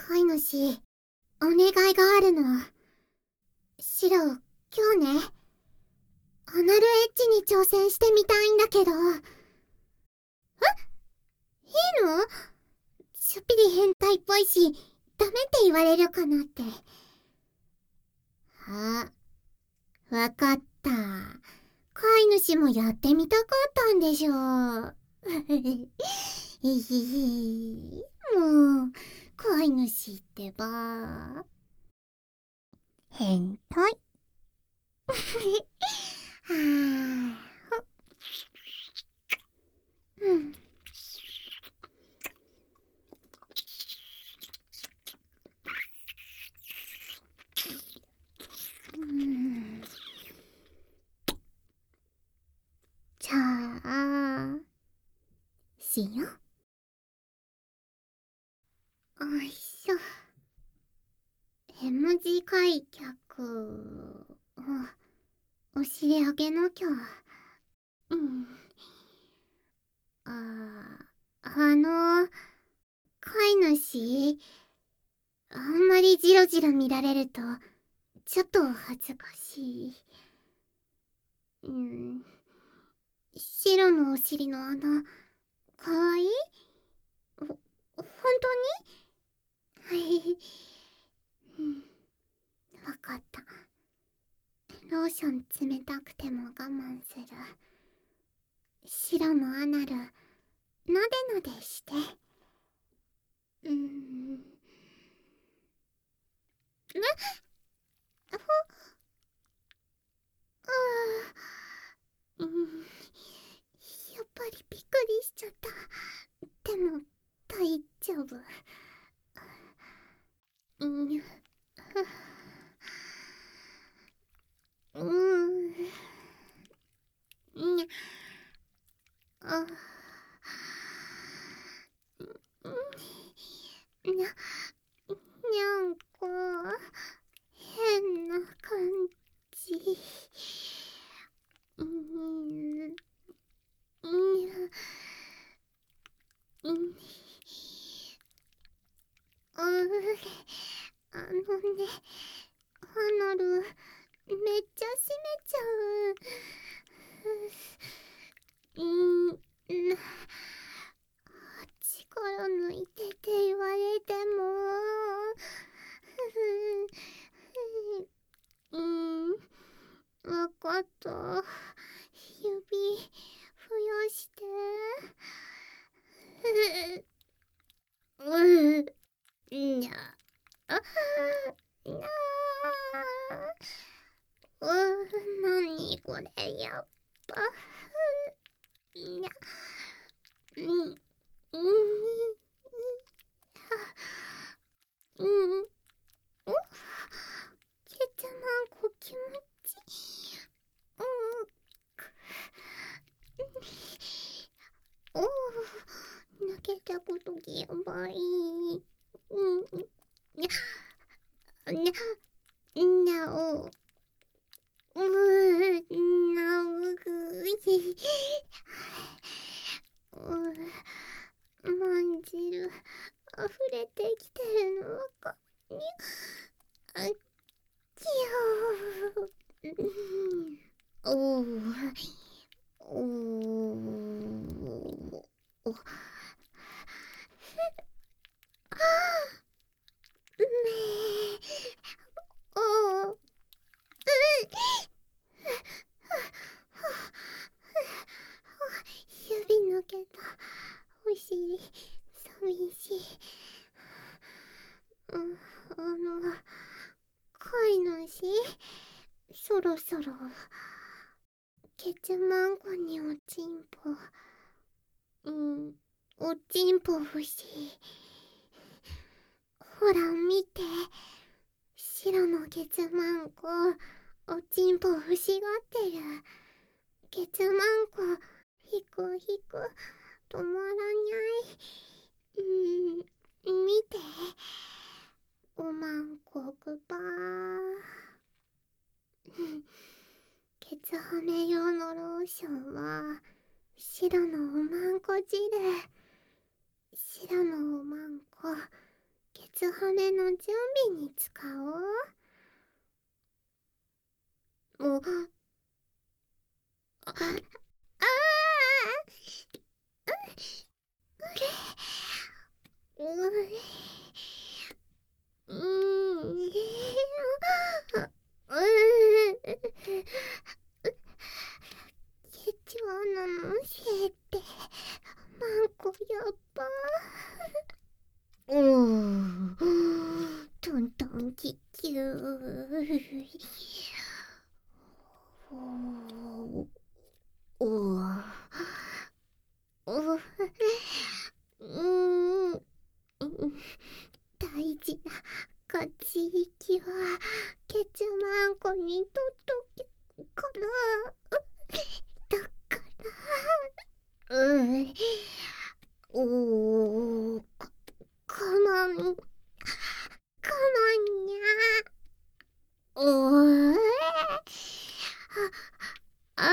飼い主、お願いがあるの。シロ、今日ね、アナルエッジに挑戦してみたいんだけど。いいの？ちょっぴり変態っぽいし、ダメって言われるかなって。あ、わかった。飼い主もやってみたかったんでしょう。いひひ、もう、飼い主ってば。変態。はぁ、うん。じゃあ、しよう。おいしょ。M 字開脚をお尻上げなきゃ。うん。飼い主、あんまりジロジロ見られると、ちょっと恥ずかしい。うん。白のお尻の穴、かわいい？ほんとに？はい。うん。わかった。ローション冷たくても我慢する。白のアナル、なでなでして。うーん。ね、ほ、うん。やっぱりびっくりしちゃった。でも、大丈夫。うん。うん。にゃ、あ、にゃ、にゃんこ、変な感じ。うん、うん、うん、あのね、アナル、めっちゃ閉めちゃう。うん、力抜いてって言われても、うん、わかった。指、増やして。うん、にゃ、あー、にゃー、なにこれ、やっぱ、にゃ、うん、うん、うん、お、ケツマンコ気持ちいい。うん、おー、抜けたことやばい。うん、にゃ、にゃ、にゃお、なうぐい。まんじる、溢れてきてるのわかる。あ、きよー。おー、おー、お、めー、おー、指抜けた。お尻、寂しい。うん、飼い主、そろそろ、ケツマンコにおちんぽ。うん、おちんぽ欲しい。ほら見て、白のケツマンコ、おちんぽ欲しがってる。ケツマンコ、ひくひく、止まらにゃい。見て、おまんこくばー。ケツはめ用のローションは、白のおまんこ汁。白のおまんこ、 ケツハメの準備に使おう。もう、あ、あう、う、ケチワナのせいってマンコやっば。トントンキキュー。おおお、大事な勝ち息はケチマンコにとっときからだからおーかまんにゃおーあ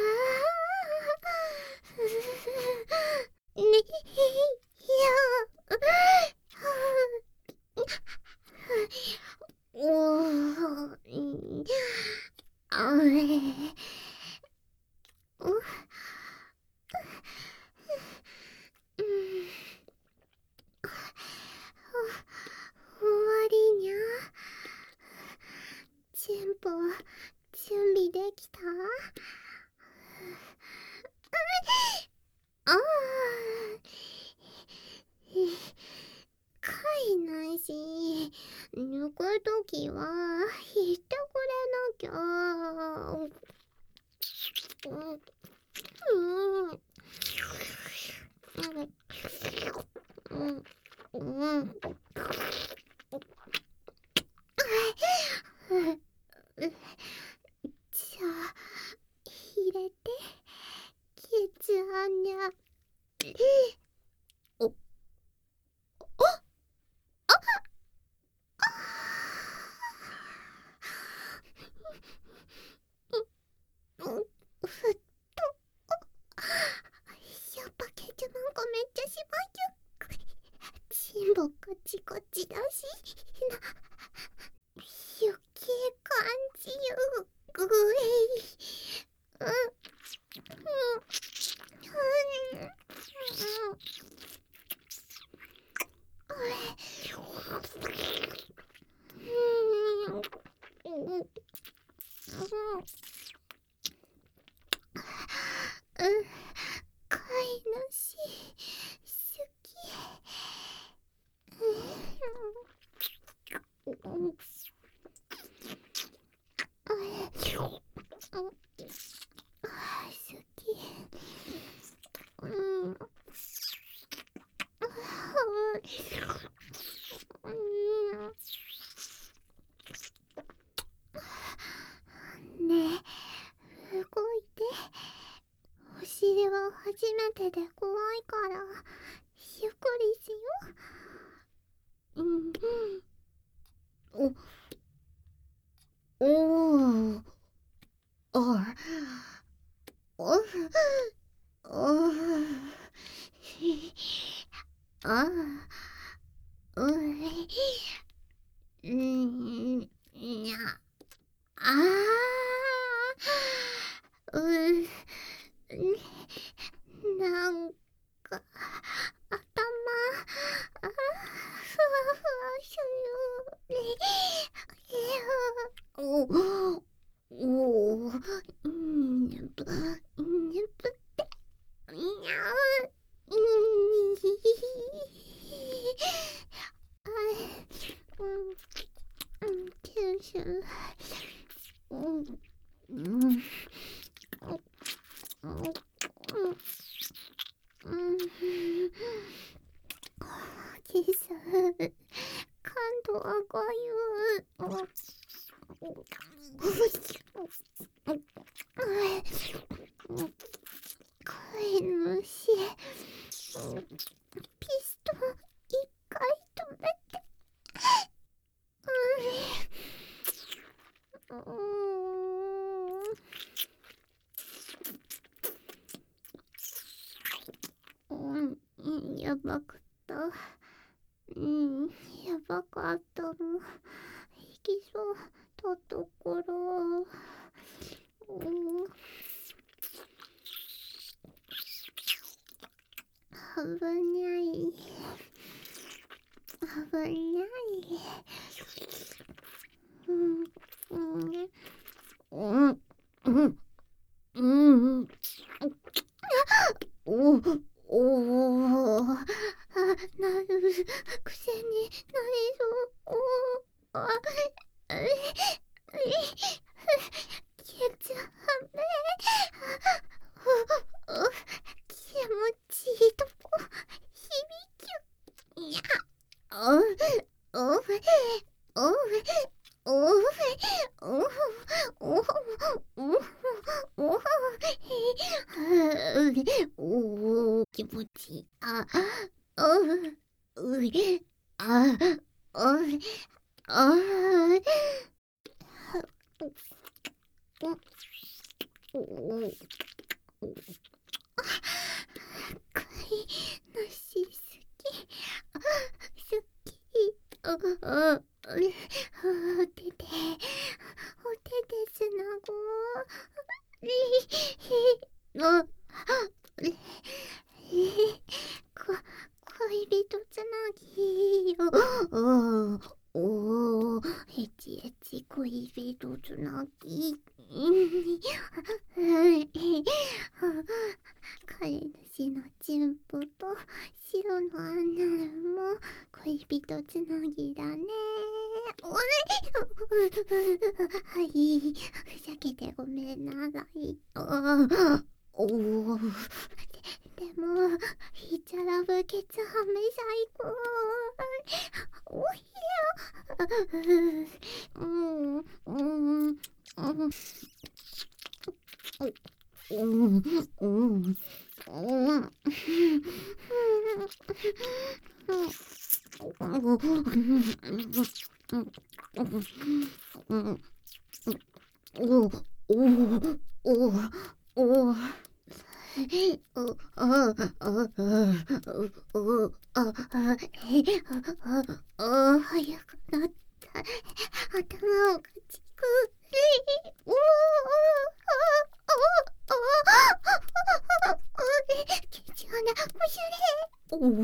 ねいやおーあれお終わりにゃ。全部準備できた？ああかいなし、抜くときは言ってくれなきゃ。じゃあ入れてケツアニャ。おふっとやっぱケツマンコめっちゃしばゆっチンボカチコチだし余計感じよぐえい飼い主好き。好き。ねえ、動いて。お尻は初めてで怖いからゆっくりしよう。おおおおおあにゃなんか頭ふわふわする。おおねぶねぶってにゃう九州キス感度赤ゆ飼い主ピストン一回止めて。 ばかったの。行きそうたところ。危ない。危ない。おおなるくせになりそう。あケツハメ気持ちいいとこ響きいやおおおおお気持ちいい。あかいなしすきすきおててつなご恋人つなぎエチエチ恋人つなぎ彼主のチンポと白のアナルも恋人つなぎだね。はい、ふざけてごめんなさい。おおでもヒチャラブケツハメ最高。おい早くなった。頭をかちくおお貴重なおしゃれ。お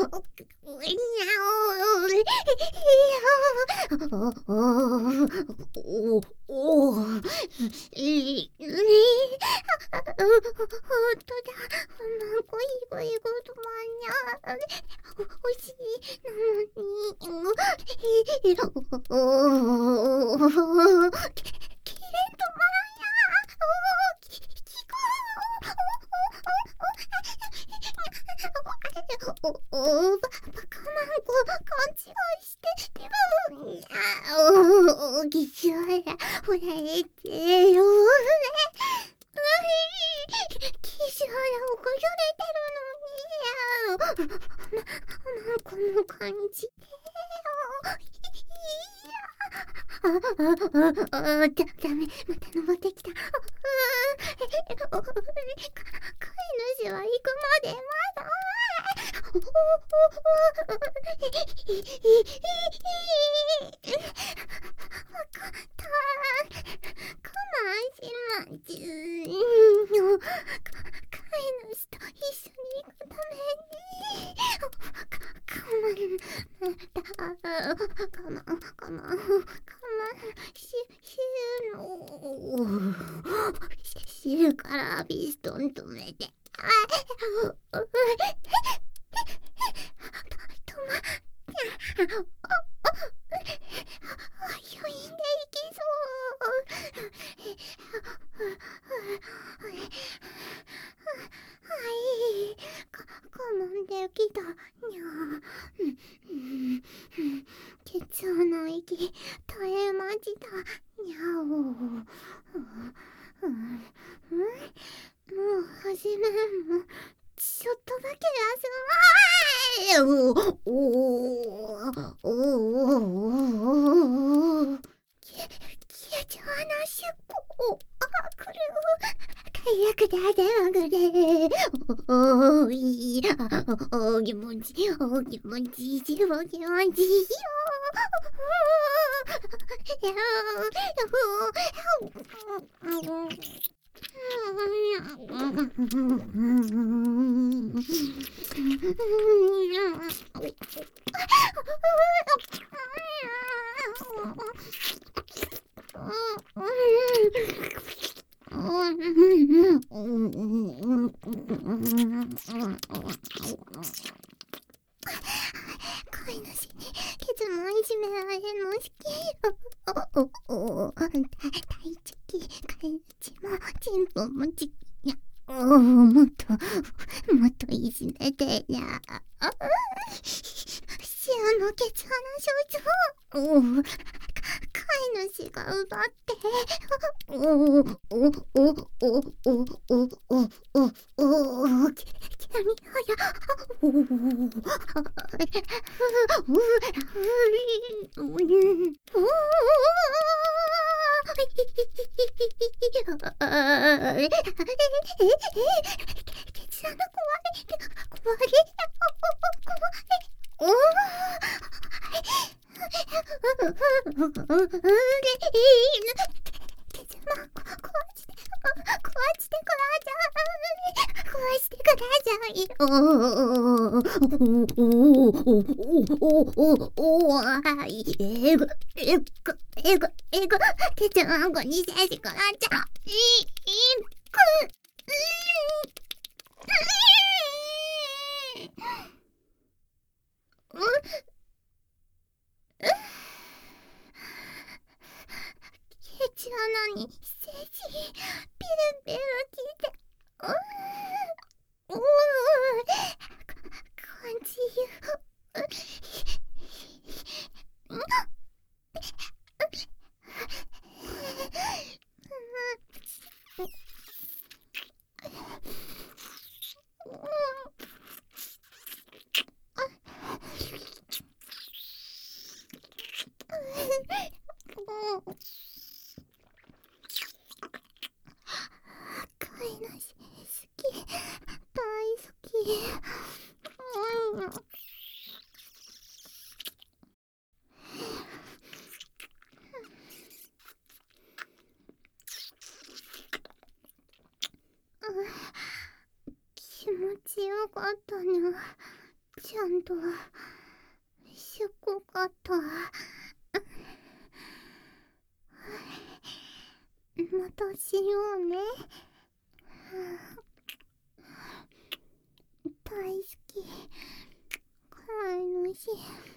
おほんとだ。ゴイゴイゴ止まんにゃ。おしいなのに。きれんとまらんや。バカマンコ勘違いして貴重やほらえてよ貴重やおこじょれてるのにこの感じでダメまた登ってきた。飼い主は行くまでまだ。わかった。我慢しまちゅ。飼い主と一緒に行くために我慢知るからピストン止めて。余韻でいきそう。はい我慢できたにゃ。ケツの息絶えましたにゃお。もう始めんもちょっとだけ休まーい。貴重な出庫来る。早く出ておくれ。おーい気持ちいい気持ちいいよ。 飼い主にケツもいじめられるの好き。大好き。飼い主もチンポもちや。もっといじめてや。塩のケツ穴少女。飼い主が奪って。キラミはや。ケツ穴怖い。お壊してください。ケツマンコにさしくなっちゃう。ケツ穴に精子ピルピルきて。感じよ。飼い主好き。大好き。気持ちよかったね。ちゃんとしゅこかった。またしようね。大好き。飼い主。